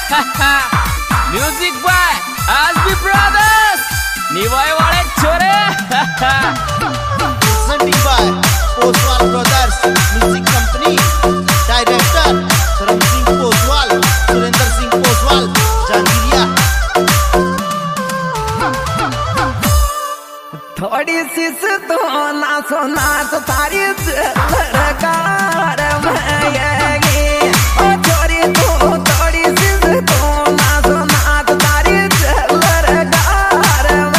Music by Aasbi brothers Niwai वाले छोरे presented by Poswal Brothers Music Company. Director Dharam Singh Poswal, Surendra Singh Poswal, Jangiriya. थोड़ी सी तो नाचो नाच तारी सरकार में ओ छोरी तो थोड़ी सी तो नाचो नाच तारी सरकार में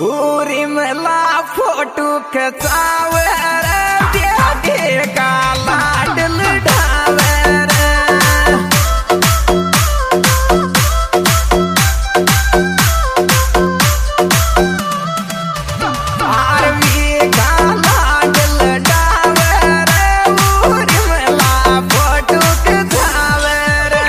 उरी मला फोटो खचावे रे प्यादे का लाडल ढावे रे आरवी का लाडल ढावे रे उरी मला फोटो खचावे रे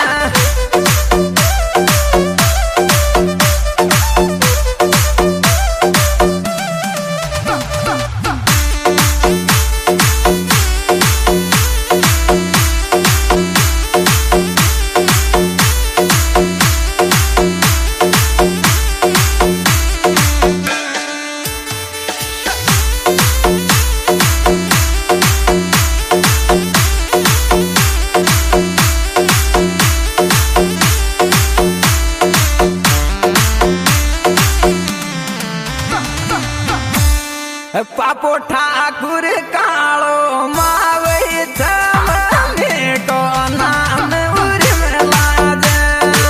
पापो ठाकुर कालो मावई छमने को नाम उर्मिला जे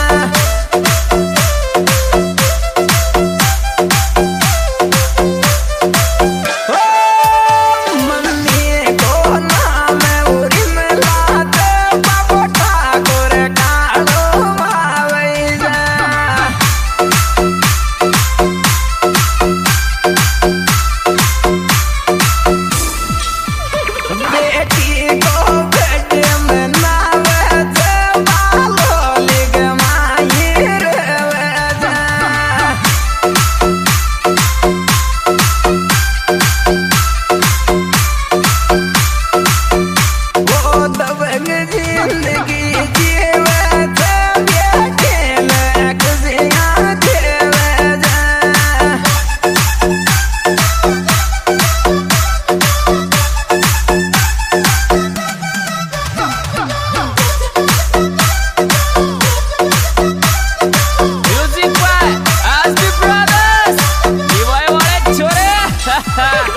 ओ मन्नी को नाम उर्मिला जे पापो ठाकुर कालो मावई जे बेटी को बेटे में नावे जे बालो लिग माहिर वेजा वो दबंग जिंदगी जीवे जे बेटे में खुशियां देवे जा म्युझिक बाय आसबी ब्रदर्स निवायवाडे छोरे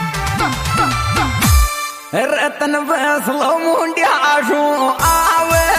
रतन बसलो मुंडिया आवे